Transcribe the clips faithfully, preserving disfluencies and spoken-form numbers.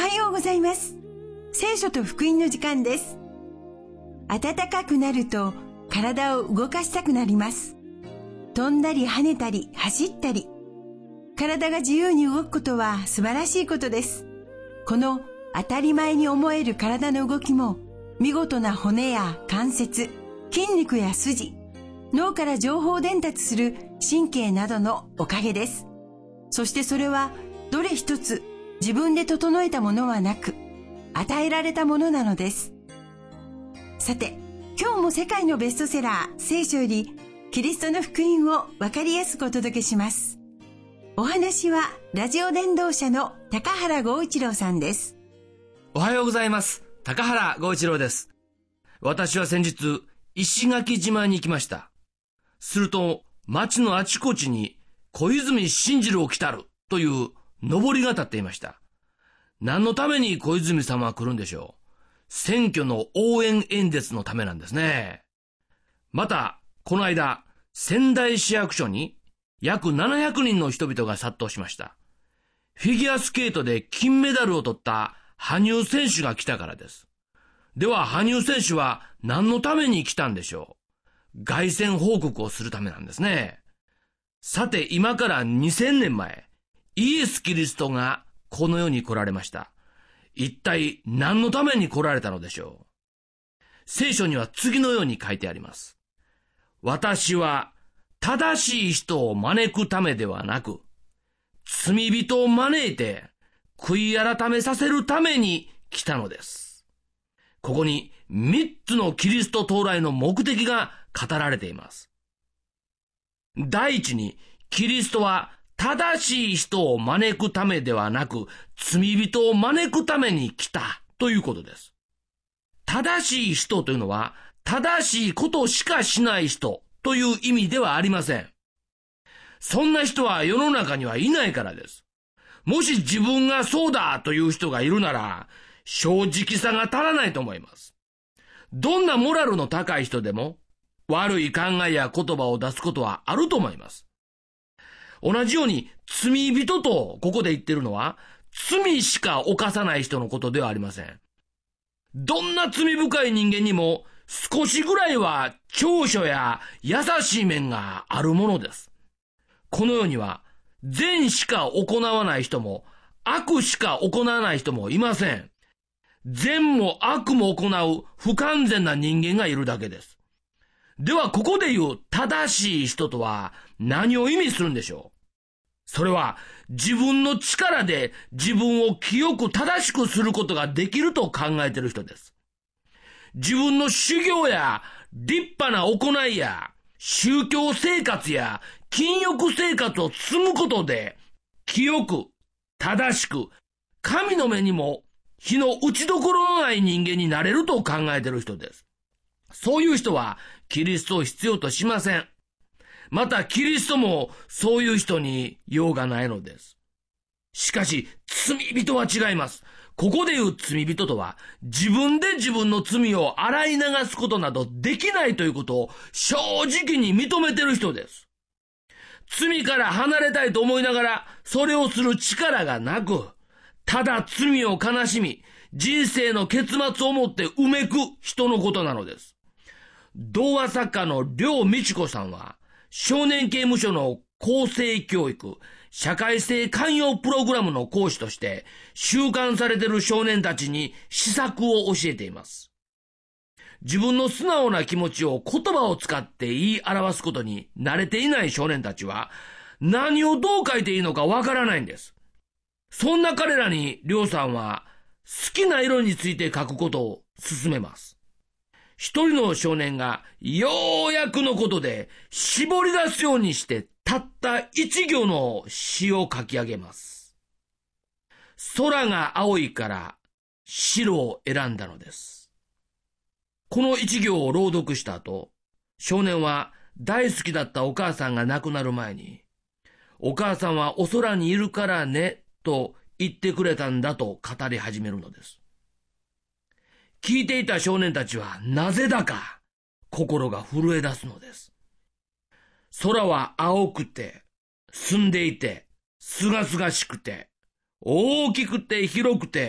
はようございます。聖書と福音の時間です。暖かくなると体を動かしたくなります。飛んだり跳ねたり走ったり、体が自由に動くことは素晴らしいことです。この当たり前に思える体の動きも、見事な骨や関節、筋肉や筋、脳から情報伝達する神経などのおかげです。そしてそれはどれ一つ自分で整えたものはなく、与えられたものなのです。さて、今日も世界のベストセラー聖書よりキリストの福音をわかりやすくお届けします。お話はラジオ伝道者の高原剛一郎さんです。 おはようございます。高原剛一郎です。私は先日石垣島に行きました。すると町のあちこちに小泉進次郎来たるという上りが立っていました。何のために小泉様は来るんでしょう。選挙の応援演説のためなんですね。またこの間仙台市役所に約ななひゃくにんの人々が殺到しました。フィギュアスケートで金メダルを取った羽生選手が来たからです。では羽生選手は何のために来たんでしょう。凱旋報告をするためなんですね。さて今からにせんねんまえ、イエス・キリストがこの世に来られました。一体何のために来られたのでしょう。聖書には次のように書いてあります。私は正しい人を招くためではなく、罪人を招いて悔い改めさせるために来たのです。ここに三つのキリスト到来の目的が語られています。第一に、キリストは正しい人を招くためではなく、罪人を招くために来たということです。正しい人というのは、正しいことしかしない人という意味ではありません。そんな人は世の中にはいないからです。もし自分がそうだという人がいるなら、正直さが足らないと思います。どんなモラルの高い人でも、悪い考えや言葉を出すことはあると思います。同じように、罪人とここで言ってるのは、罪しか犯さない人のことではありません。どんな罪深い人間にも、少しぐらいは長所や優しい面があるものです。この世には善しか行わない人も悪しか行わない人もいません。善も悪も行う不完全な人間がいるだけです。ではここで言う正しい人とは何を意味するんでしょう。それは自分の力で自分を清く正しくすることができると考えている人です。自分の修行や立派な行いや宗教生活や禁欲生活を積むことで清く正しく神の目にも火の打ちどころのない人間になれると考えている人です。そういう人はキリストを必要としません。またキリストもそういう人に用がないのです。しかし罪人は違います。ここで言う罪人とは、自分で自分の罪を洗い流すことなどできないということを正直に認めてる人です。罪から離れたいと思いながら、それをする力がなく、ただ罪を悲しみ、人生の結末をもってうめく人のことなのです。童話作家の梁美智子さんは、少年刑務所の更生教育、社会性寛容プログラムの講師として収監されている少年たちに施策を教えています。自分の素直な気持ちを言葉を使って言い表すことに慣れていない少年たちは何をどう書いていいのかわからないんです。そんな彼らに梁さんは好きな色について書くことを勧めます。一人の少年がようやくのことで絞り出すようにしてたった一行の詩を書き上げます。空が青いから白を選んだのです。この一行を朗読した後、少年は大好きだったお母さんが亡くなる前に、お母さんはお空にいるからねと言ってくれたんだと語り始めるのです。聞いていた少年たちはなぜだか心が震え出すのです。空は青くて、澄んでいて、すがすがしくて、大きくて広くて、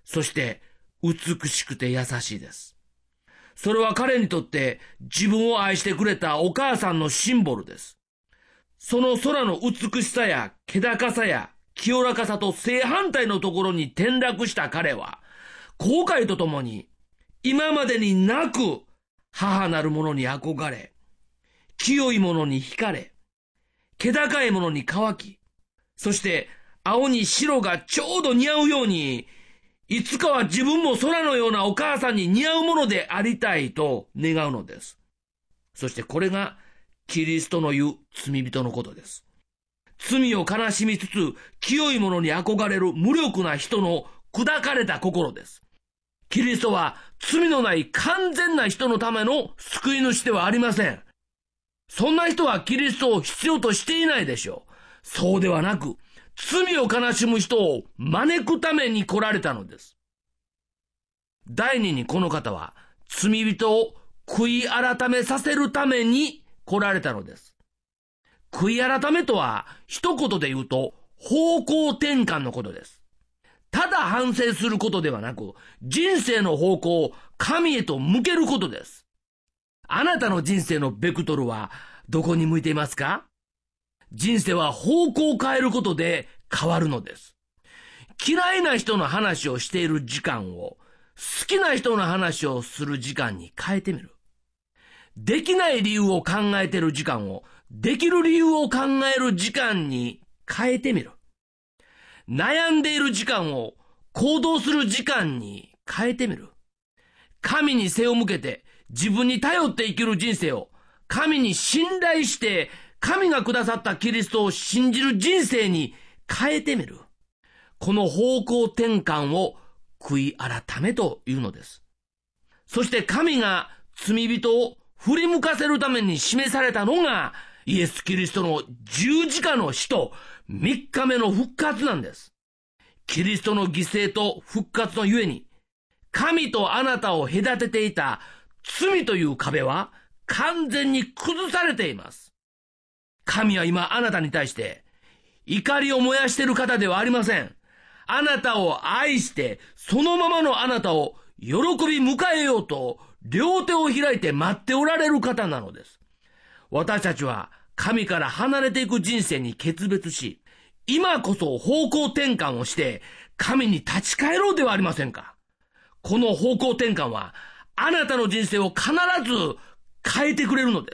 そして美しくて優しいです。それは彼にとって自分を愛してくれたお母さんのシンボルです。その空の美しさや気高さや清らかさと正反対のところに転落した彼は、後悔とともに今までになく母なるものに憧れ、清いものに惹かれ、気高いものに乾き、そして青に白がちょうど似合うように、いつかは自分も空のようなお母さんに似合うものでありたいと願うのです。そしてこれがキリストの言う罪人のことです。罪を悲しみつつ清いものに憧れる無力な人の砕かれた心です。キリストは罪のない完全な人のための救い主ではありません。そんな人はキリストを必要としていないでしょう。そうではなく、罪を悲しむ人を招くために来られたのです。第二にこの方は罪人を悔い改めさせるために来られたのです。悔い改めとは一言で言うと方向転換のことです。ただ反省することではなく、人生の方向を神へと向けることです。あなたの人生のベクトルはどこに向いていますか？人生は方向を変えることで変わるのです。嫌いな人の話をしている時間を好きな人の話をする時間に変えてみる。できない理由を考えている時間をできる理由を考える時間に変えてみる。悩んでいる時間を行動する時間に変えてみる。神に背を向けて自分に頼って生きる人生を神に信頼して神がくださったキリストを信じる人生に変えてみる。この方向転換を悔い改めというのです。そして神が罪人を振り向かせるために示されたのがイエス・キリストの十字架の死と三日目の復活なんです。キリストの犠牲と復活のゆえに、神とあなたを隔てていた罪という壁は完全に崩されています。神は今あなたに対して怒りを燃やしている方ではありません。あなたを愛してそのままのあなたを喜び迎えようと両手を開いて待っておられる方なのです。私たちは神から離れていく人生に決別し、今こそ方向転換をして神に立ち返ろうではありませんか。この方向転換はあなたの人生を必ず変えてくれるのです。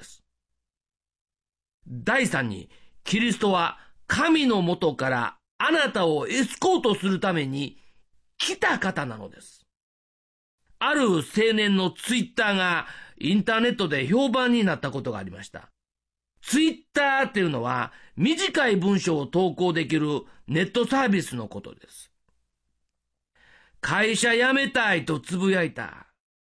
第三に、キリストは神の元からあなたをエスコートするために来た方なのです。ある青年のツイッターがインターネットで評判になったことがありました。ツイッターっていうのは短い文章を投稿できるネットサービスのことです。会社辞めたいとつぶやいた。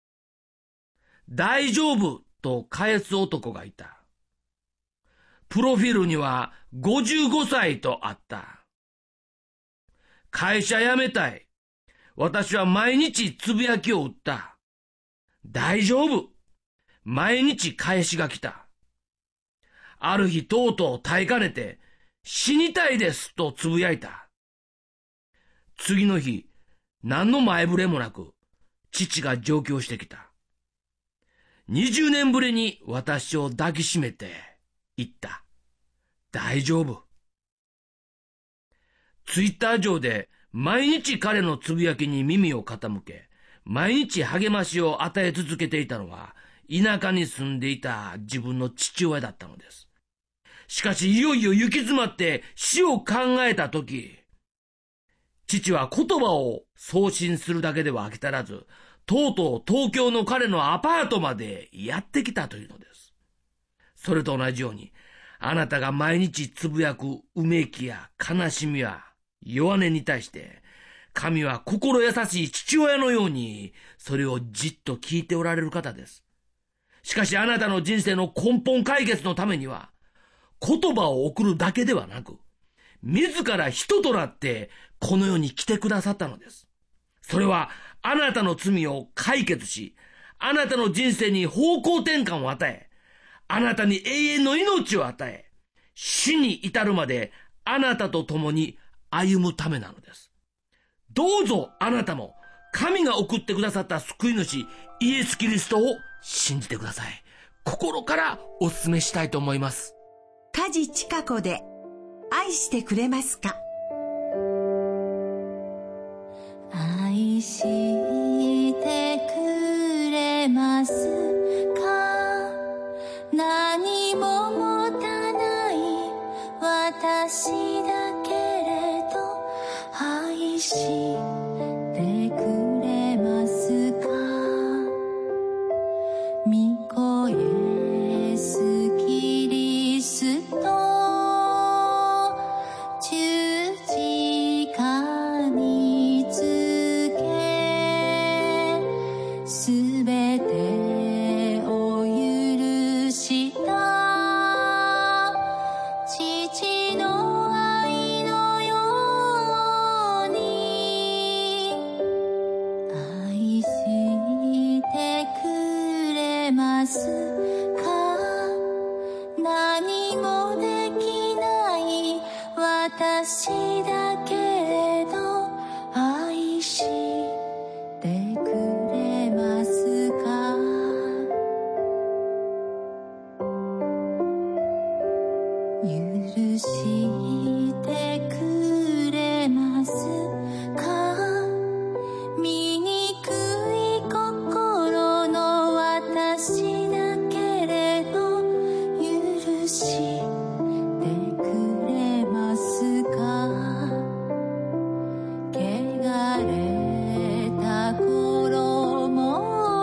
大丈夫と返す男がいた。プロフィールにはごじゅうごさいとあった。会社辞めたい。私は毎日つぶやきを打った。大丈夫。毎日返しが来た。ある日とうとう耐えかねて死にたいですとつぶやいた。次の日、何の前触れもなく父が上京してきた。にじゅうねんぶりに私を抱きしめて言った。大丈夫。ツイッター上で毎日彼のつぶやきに耳を傾け、毎日励ましを与え続けていたのは、田舎に住んでいた自分の父親だったのです。しかしいよいよ行き詰まって死を考えたとき、父は言葉を送信するだけでは飽き足らず、とうとう東京の彼のアパートまでやってきたというのです。それと同じように、あなたが毎日つぶやくうめきや悲しみや弱音に対して、神は心優しい父親のように、それをじっと聞いておられる方です。しかしあなたの人生の根本解決のためには、言葉を送るだけではなく、自ら人となってこの世に来てくださったのです。それはあなたの罪を解決し、あなたの人生に方向転換を与え、あなたに永遠の命を与え、死に至るまであなたと共に歩むためなのです。どうぞあなたも神が送ってくださった救い主イエス・キリストを信じてください。心からお勧めしたいと思います。 梶千佳子で愛してくれますか。 愛してくれますか。何も持たない私だけれど愛してくれますか。御子イエスキリスト十字架につけすべてを許した父の愛のように愛してくれますか。何もできない私だけれど愛してくれますか。許してくれますか。醜い心の私だけれど許してくれますか。汚れた衣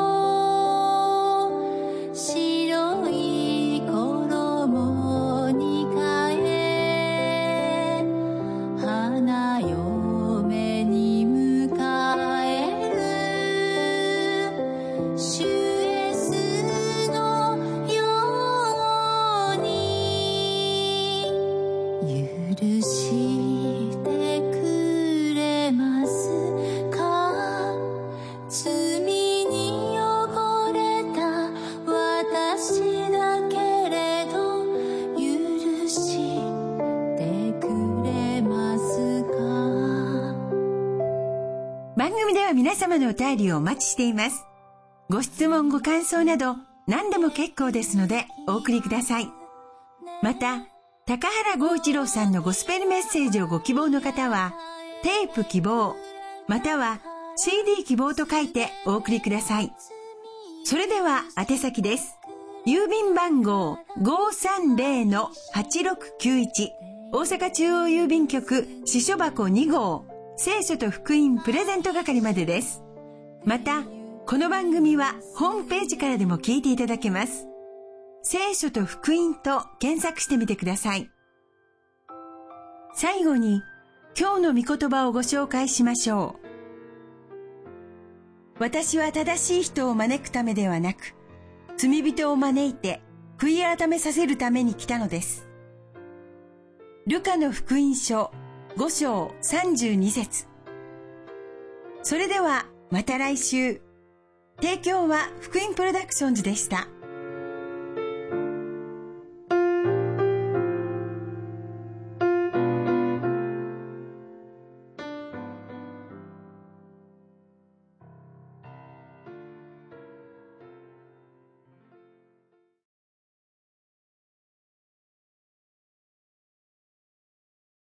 を白い衣に変え花嫁に迎える主イエスのように許してくれますか。罪に汚れた私だけれど許してくれますか。 番組では皆様のお便りをお待ちしています。ご質問ご感想など何でも結構ですのでお送りください。また高原剛一郎さんのゴスペルメッセージをご希望の方はテープ希望または シーディー 希望と書いてお送りください。それでは宛先です。郵便番号 ごーさんぜろのはちろくきゅういち 大阪中央郵便局支所箱に号聖書と福音プレゼント係までです。またこの番組はホームページからでも聞いていただけます。聖書と福音と検索してみてください。最後に今日の御言葉をご紹介しましょう。私は正しい人を招くためではなく、罪人を招いて悔い改めさせるために来たのです。ルカの福音書ご章さんじゅうに節。それではまた来週。提供は福音プロダクションズでした。